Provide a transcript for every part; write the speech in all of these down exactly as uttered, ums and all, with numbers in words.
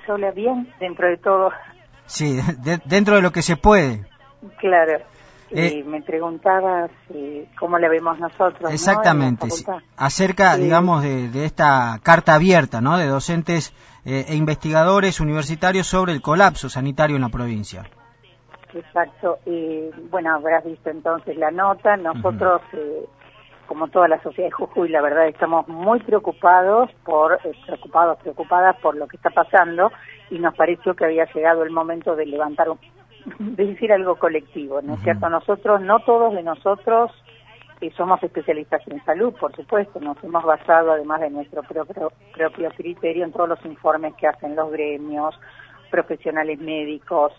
Sola, bien, dentro de todo. Sí, de, dentro de lo que se puede. Claro. Eh, eh, me preguntabas eh, cómo la vemos nosotros, exactamente, ¿no? sí, acerca, eh, digamos, de, de esta carta abierta, ¿no?, de docentes eh, e investigadores universitarios sobre el colapso sanitario en la provincia. Exacto. Eh, bueno, habrás visto entonces la nota. Nosotros, uh-huh. eh, como toda la sociedad de Jujuy, la verdad estamos muy preocupados por, eh, preocupados, preocupadas por lo que está pasando, y nos pareció que había llegado el momento de levantar, un, de decir algo colectivo, ¿no es uh-huh. cierto? Nosotros, no todos de nosotros eh, somos especialistas en salud, por supuesto, nos hemos basado, además de nuestro propio, propio criterio, en todos los informes que hacen los gremios, profesionales médicos.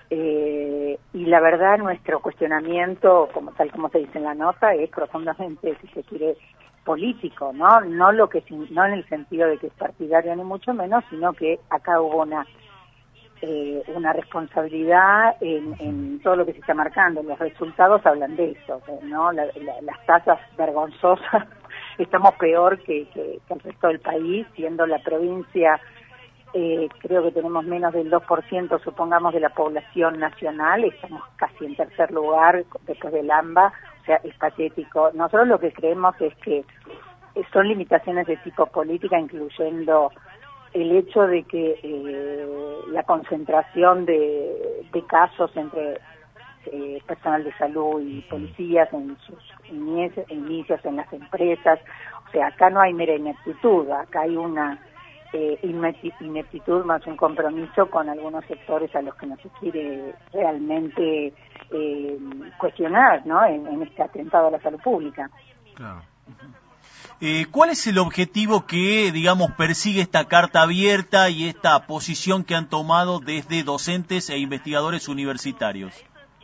Eh, y la verdad, nuestro cuestionamiento, como tal como se dice en la nota, es profundamente, si se quiere, político, ¿no? No lo que no en el sentido de que es partidario ni mucho menos, sino que acá hubo una eh, una responsabilidad en, en todo lo que se está marcando. Los resultados hablan de eso, ¿no? La, la, las tasas vergonzosas, estamos peor que, que, que el resto del país, siendo la provincia. Eh, creo que tenemos menos del dos por ciento, supongamos, de la población nacional, estamos casi en tercer lugar después del AMBA, o sea, es patético. Nosotros lo que creemos es que son limitaciones de tipo política, incluyendo el hecho de que eh, la concentración de, de casos entre eh, personal de salud y policías en sus inicios, inicios en las empresas, o sea, acá no hay mera ineptitud, acá hay una Eh, ineptitud más un compromiso con algunos sectores a los que no se quiere realmente eh, cuestionar, ¿no?, en, en este atentado a la salud pública. Claro. Eh, ¿Cuál es el objetivo que, digamos, persigue esta carta abierta y esta posición que han tomado desde docentes e investigadores universitarios?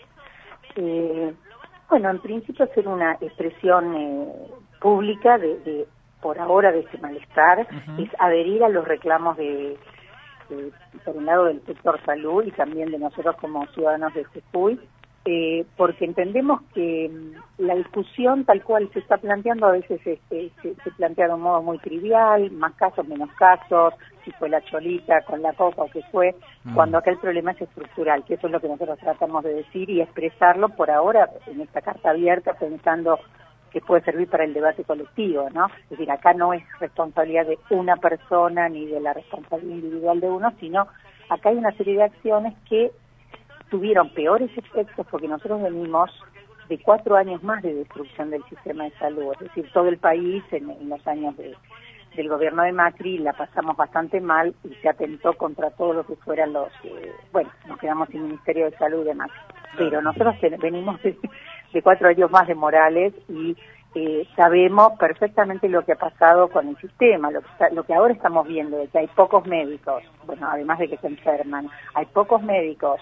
Eh, bueno, en principio hacer una expresión eh, pública de, de por ahora de este malestar, uh-huh. es adherir a los reclamos de, de, por un lado del sector salud y también de nosotros como ciudadanos de Jujuy, eh, porque entendemos que la discusión tal cual se está planteando a veces este, se, se plantea de un modo muy trivial, más casos, menos casos, si fue la cholita con la coca o qué fue, uh-huh. cuando acá el problema es estructural, que eso es lo que nosotros tratamos de decir y expresarlo por ahora en esta carta abierta, pensando que puede servir para el debate colectivo, ¿no? Es decir, acá no es responsabilidad de una persona ni de la responsabilidad individual de uno, sino acá hay una serie de acciones que tuvieron peores efectos porque nosotros venimos de cuatro años más de destrucción del sistema de salud, es decir, todo el país en, en los años de, del gobierno de Macri la pasamos bastante mal y se atentó contra todo lo que fueran los, eh, bueno, nos quedamos sin Ministerio de Salud de Macri, pero nosotros venimos de de cuatro años más de Morales y eh, sabemos perfectamente lo que ha pasado con el sistema, lo que, está, lo que ahora estamos viendo, de que hay pocos médicos, bueno, además de que se enferman, hay pocos médicos,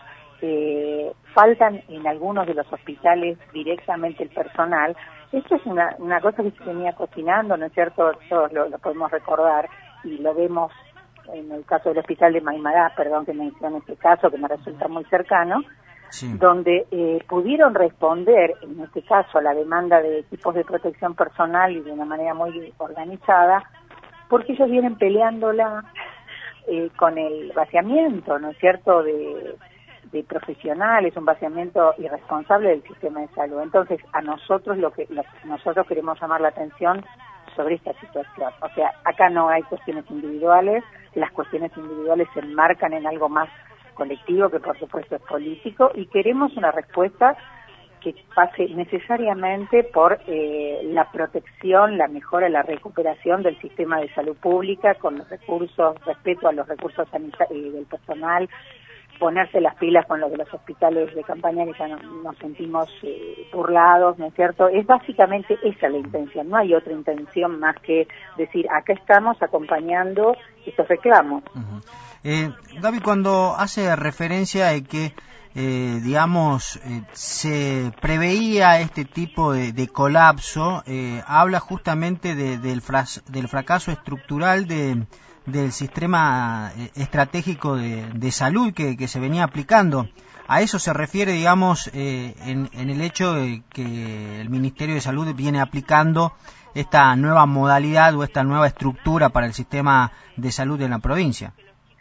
eh, faltan en algunos de los hospitales directamente el personal. Esto es una, una cosa que se venía cocinando, ¿no es cierto? Todos lo, lo podemos recordar y lo vemos en el caso del hospital de Maimará, perdón que mencione este caso que me resulta muy cercano, sí. donde eh, pudieron responder, en este caso, a la demanda de equipos de protección personal y de una manera muy organizada, porque ellos vienen peleándola eh, con el vaciamiento, ¿no es cierto?, de, de profesionales, un vaciamiento irresponsable del sistema de salud. Entonces, a nosotros lo que lo, nosotros queremos llamar la atención sobre esta situación. O sea, acá no hay cuestiones individuales, las cuestiones individuales se enmarcan en algo más colectivo, que por supuesto es político, y queremos una respuesta que pase necesariamente por eh, la protección, la mejora, la recuperación del sistema de salud pública con los recursos, respeto a los recursos sanitarios del personal, ponerse las pilas con los de los hospitales de campaña que ya no, nos sentimos eh, burlados, ¿no es cierto? Es básicamente esa la intención, no hay otra intención más que decir, acá estamos acompañando estos reclamos. Uh-huh. Eh, Gaby, cuando hace referencia a que, eh, digamos, eh, se preveía este tipo de, de colapso, eh, habla justamente de, del, fras, del fracaso estructural de, del sistema estratégico de, de salud que, que se venía aplicando. A eso se refiere, digamos, eh, en, en el hecho de que el Ministerio de Salud viene aplicando esta nueva modalidad o esta nueva estructura para el sistema de salud en la provincia.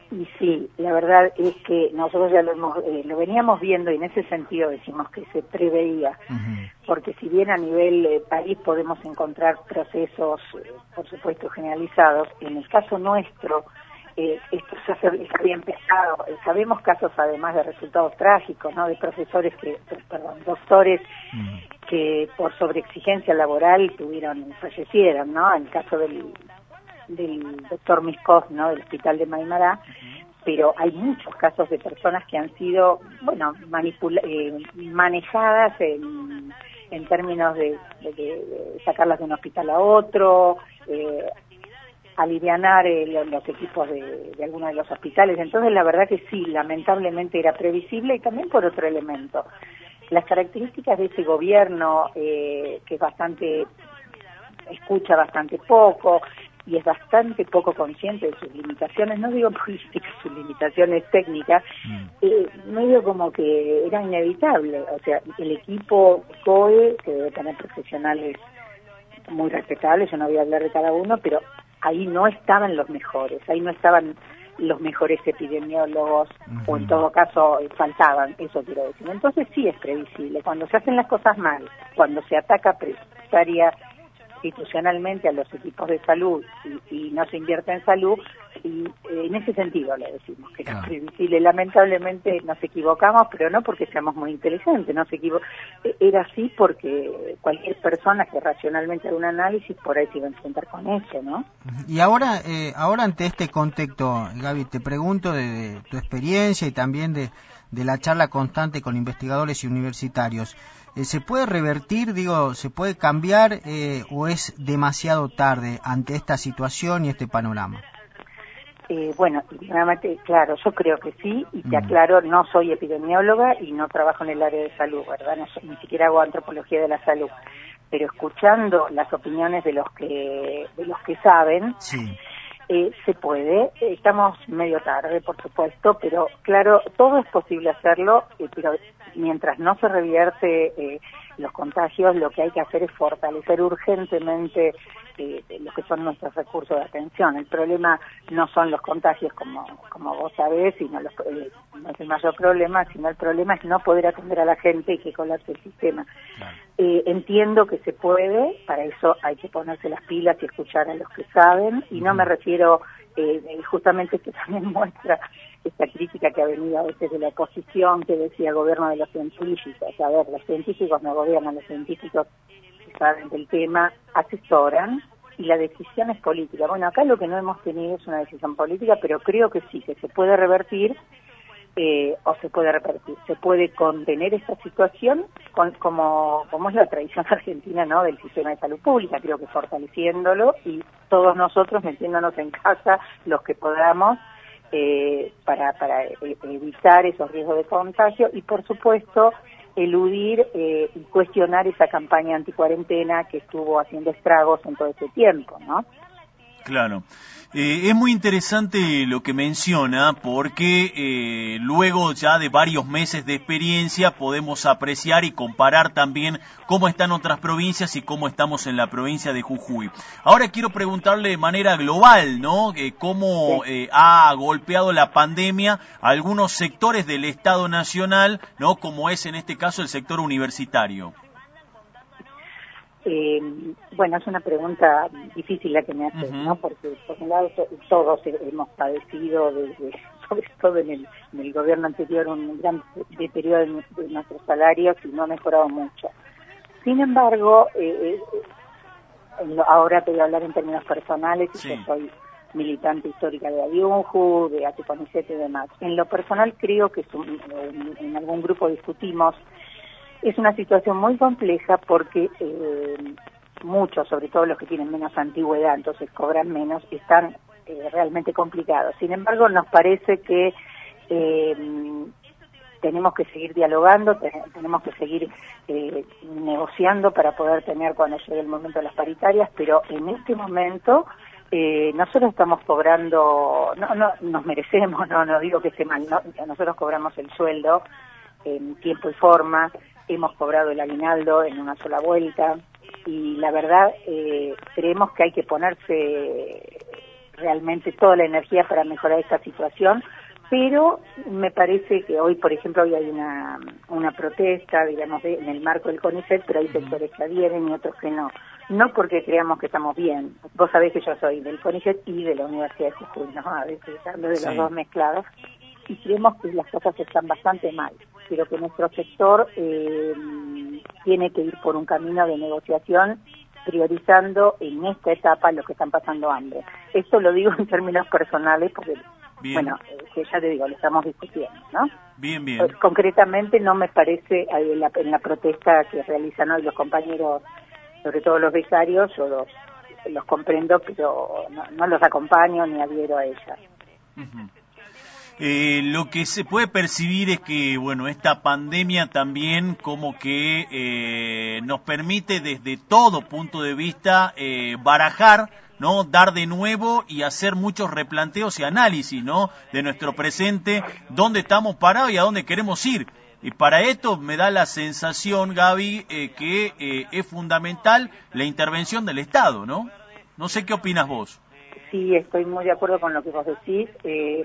Y sí, la verdad es que nosotros ya lo, hemos, eh, lo veníamos viendo y en ese sentido decimos que se preveía, uh-huh. porque si bien a nivel eh, país podemos encontrar procesos, eh, por supuesto, generalizados, en el caso nuestro, eh, esto ya se había empezado, eh, sabemos casos además de resultados trágicos, ¿no? De profesores que, perdón, doctores uh-huh. que por sobreexigencia laboral tuvieron, fallecieron, ¿no? En el caso del... del doctor Miscos, ¿no? Del hospital de Maimará, uh-huh. pero hay muchos casos de personas que han sido, bueno, manipula eh, manejadas en, en términos de, de, de sacarlas de un hospital a otro, eh, alivianar eh, los equipos de, de algunos de los hospitales. Entonces, la verdad que sí, lamentablemente era previsible, y también por otro elemento. Las características de ese gobierno, eh, que es bastante, escucha bastante poco, y es bastante poco consciente de sus limitaciones, no digo políticas, sus limitaciones técnicas, mm. eh, medio como que era inevitable. O sea, el equipo C O E, que debe tener profesionales muy respetables, yo no voy a hablar de cada uno, pero ahí no estaban los mejores, ahí no estaban los mejores epidemiólogos, uh-huh. o en todo caso eh, faltaban, eso quiero decir. Entonces sí es previsible, cuando se hacen las cosas mal, cuando se ataca precaria institucionalmente a los equipos de salud y, y no se invierte en salud, y eh, en ese sentido le decimos que no es previsible. Lamentablemente nos equivocamos, pero no porque seamos muy inteligentes, no se equivo era así porque cualquier persona que racionalmente haga un análisis por ahí se iba a enfrentar con eso, ¿no? Y ahora, eh, ahora ante este contexto, Gaby, te pregunto de, de tu experiencia y también de, de la charla constante con investigadores y universitarios. ¿Se puede revertir, digo, se puede cambiar eh, o es demasiado tarde ante esta situación y este panorama? Eh, bueno, claro, yo creo que sí, y te mm. aclaro, no soy epidemióloga y no trabajo en el área de salud, ¿verdad? No soy, ni siquiera hago antropología de la salud, pero escuchando las opiniones de los que de los que saben, sí. eh, se puede. Estamos medio tarde, por supuesto, pero claro, todo es posible hacerlo, eh, pero mientras no se revierte eh, los contagios, lo que hay que hacer es fortalecer urgentemente eh, lo que son nuestros recursos de atención. El problema no son los contagios, como como vos sabés, sino los, eh, no es el mayor problema, sino el problema es no poder atender a la gente y que colapse el sistema. Claro. Eh, entiendo que se puede, para eso hay que ponerse las pilas y escuchar a los que saben, y no me refiero, eh, justamente que también muestra esta crítica que ha venido a veces de la oposición, que decía gobierno de los científicos. A ver, los científicos no gobiernan, los científicos que saben del tema asesoran y la decisión es política. Bueno, acá lo que no hemos tenido es una decisión política, pero creo que sí, que se puede revertir eh, o se puede revertir. Se puede contener esta situación con, como, como es la tradición argentina, ¿no?, del sistema de salud pública, creo que fortaleciéndolo y todos nosotros metiéndonos en casa los que podamos, Eh, para, para evitar esos riesgos de contagio y, por supuesto, eludir eh, y cuestionar esa campaña anticuarentena que estuvo haciendo estragos en todo este tiempo, ¿no? Claro. Eh, es muy interesante lo que menciona porque eh, luego ya de varios meses de experiencia podemos apreciar y comparar también cómo están otras provincias y cómo estamos en la provincia de Jujuy. Ahora quiero preguntarle de manera global, ¿no? Eh, cómo eh, ha golpeado la pandemia a algunos sectores del Estado Nacional, ¿no? Como es en este caso el sector universitario. Eh, bueno, es una pregunta difícil la que me haces, uh-huh. ¿no? Porque por un lado to- todos hemos padecido, de, de, sobre todo en el, en el gobierno anterior, un gran deterioro de, de nuestros salarios y no ha mejorado mucho. Sin embargo, eh, eh, ahora te voy a hablar en términos personales, y sí. Yo soy militante histórica de Adiunju, de Aticonicete y demás. En lo personal creo que es un, en, en algún grupo discutimos. Es una situación muy compleja porque eh, muchos, sobre todo los que tienen menos antigüedad, entonces cobran menos, están eh, realmente complicados. Sin embargo, nos parece que eh, tenemos que seguir dialogando, te, tenemos que seguir eh, negociando para poder tener cuando llegue el momento de las paritarias, pero en este momento eh, nosotros estamos cobrando, no, no nos merecemos, no, no digo que esté mal, no, nosotros cobramos el sueldo en tiempo y forma, hemos cobrado el aguinaldo en una sola vuelta y la verdad eh, creemos que hay que ponerse realmente toda la energía para mejorar esta situación, pero me parece que hoy, por ejemplo, hoy hay una una protesta, digamos, de, en el marco del CONICET, pero hay sectores que adhieren y otros que no. No porque creamos que estamos bien. Vos sabés que yo soy del CONICET y de la Universidad de Jujuy, ¿no? A veces hablo de los Sí. dos mezclados. Y creemos que las cosas están bastante mal, pero que nuestro sector eh, tiene que ir por un camino de negociación, priorizando en esta etapa los que están pasando hambre. Esto lo digo en términos personales porque, bien. bueno, eh, que ya te digo, lo estamos discutiendo, ¿no? Bien, bien. Eh, concretamente no me parece, eh, en, la, en la protesta que realizan hoy los compañeros, sobre todo los becarios, yo los, los comprendo, pero no, no los acompaño ni adhiero a ella. Uh-huh. Eh, lo que se puede percibir es que, bueno, esta pandemia también como que eh, nos permite desde todo punto de vista eh, barajar, ¿no? Dar de nuevo y hacer muchos replanteos y análisis, ¿no? De nuestro presente, dónde estamos parados y a dónde queremos ir. Y para esto me da la sensación, Gaby, eh, que eh, es fundamental la intervención del Estado, ¿no? No sé qué opinas vos. Sí, estoy muy de acuerdo con lo que vos decís. Eh,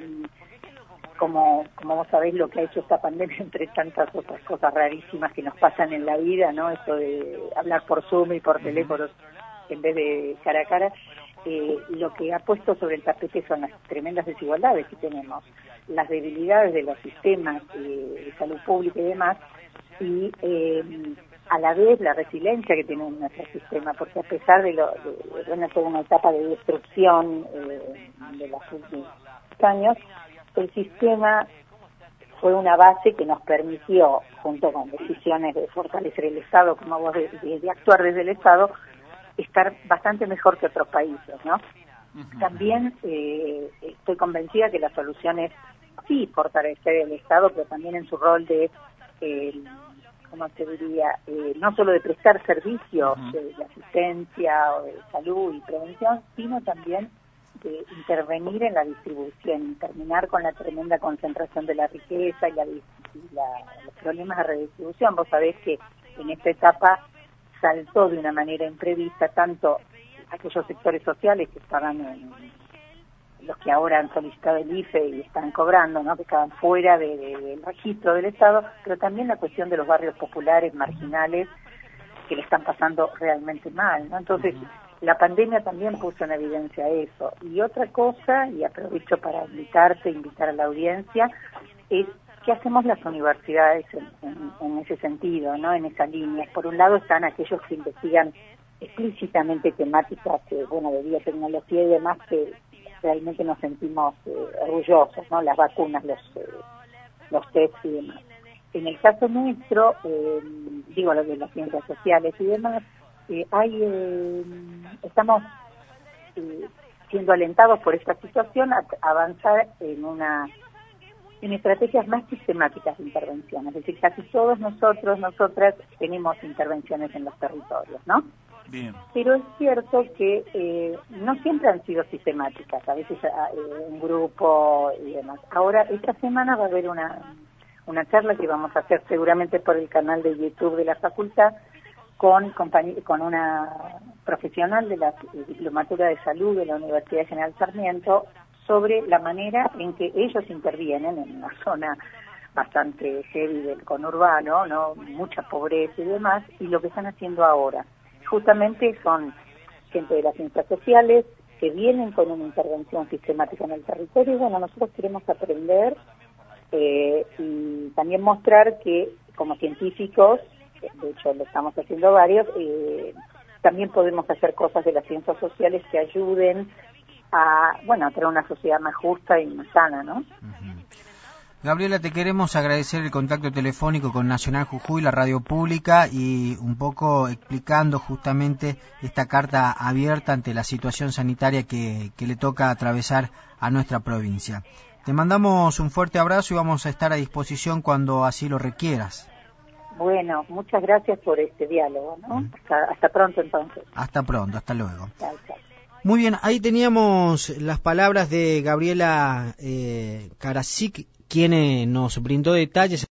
Como, como vos sabéis, lo que ha hecho esta pandemia, entre tantas otras cosas rarísimas que nos pasan en la vida, ¿no? Esto de hablar por Zoom y por teléfonos en vez de cara a cara, eh, lo que ha puesto sobre el tapete son las tremendas desigualdades que tenemos, las debilidades de los sistemas eh, de salud pública y demás, y eh, a la vez la resiliencia que tiene nuestro sistema, porque a pesar de, lo, de, de bueno, toda una etapa de destrucción eh, de los últimos años, el sistema fue una base que nos permitió, junto con decisiones de fortalecer el Estado, como vos de, de, de actuar desde el Estado, estar bastante mejor que otros países, ¿no? Uh-huh. También eh, estoy convencida que la solución es, sí, fortalecer el Estado, pero también en su rol de, eh, ¿cómo se diría?, eh, no solo de prestar servicios uh-huh. de, de asistencia o de salud y prevención, sino también de intervenir en la distribución, terminar con la tremenda concentración de la riqueza y, la, y la, los problemas de redistribución. Vos sabés que en esta etapa saltó de una manera imprevista tanto aquellos sectores sociales que estaban en, los que ahora han solicitado el I F E y están cobrando, ¿no? Que estaban fuera de, de, del registro del Estado, pero también la cuestión de los barrios populares, marginales, que le están pasando realmente mal, ¿no? Entonces, uh-huh. la pandemia también puso en evidencia eso. Y otra cosa, y aprovecho para invitarte, invitar a la audiencia, es qué hacemos las universidades en, en, en ese sentido, ¿no? En esa línea. Por un lado están aquellos que investigan explícitamente temáticas, que, bueno, de biotecnología y demás, que realmente nos sentimos eh, orgullosos, ¿no? Las vacunas, los, eh, los test y demás. En el caso nuestro, eh, digo lo de las ciencias sociales y demás, eh, hay, eh, estamos eh, siendo alentados por esta situación a, a avanzar en una en estrategias más sistemáticas de intervención. Es decir, casi todos nosotros, nosotras, tenemos intervenciones en los territorios, ¿no? Bien. Pero es cierto que eh, no siempre han sido sistemáticas, a veces eh, un grupo y demás. Ahora, esta semana va a haber una... una charla que vamos a hacer seguramente por el canal de YouTube de la facultad con, con una profesional de la Diplomatura de Salud de la Universidad General Sarmiento sobre la manera en que ellos intervienen en una zona bastante heavy del conurbano, ¿no? Mucha pobreza y demás, y lo que están haciendo ahora. Justamente son gente de las ciencias sociales que vienen con una intervención sistemática en el territorio y bueno, nosotros queremos aprender Eh, y también mostrar que como científicos, de hecho lo estamos haciendo varios, eh, también podemos hacer cosas de las ciencias sociales que ayuden a, bueno, a crear una sociedad más justa y más sana, ¿no? Uh-huh. Gabriela, te queremos agradecer el contacto telefónico con Nacional Jujuy, la radio pública, y un poco explicando justamente esta carta abierta ante la situación sanitaria que, que le toca atravesar a nuestra provincia. Te mandamos un fuerte abrazo y vamos a estar a disposición cuando así lo requieras. Bueno, muchas gracias por este diálogo, ¿no? Mm. Hasta, hasta pronto entonces. Hasta pronto, hasta luego. Chao, chao. Muy bien, ahí teníamos las palabras de Gabriela eh, Karasik, quien eh, nos brindó detalles.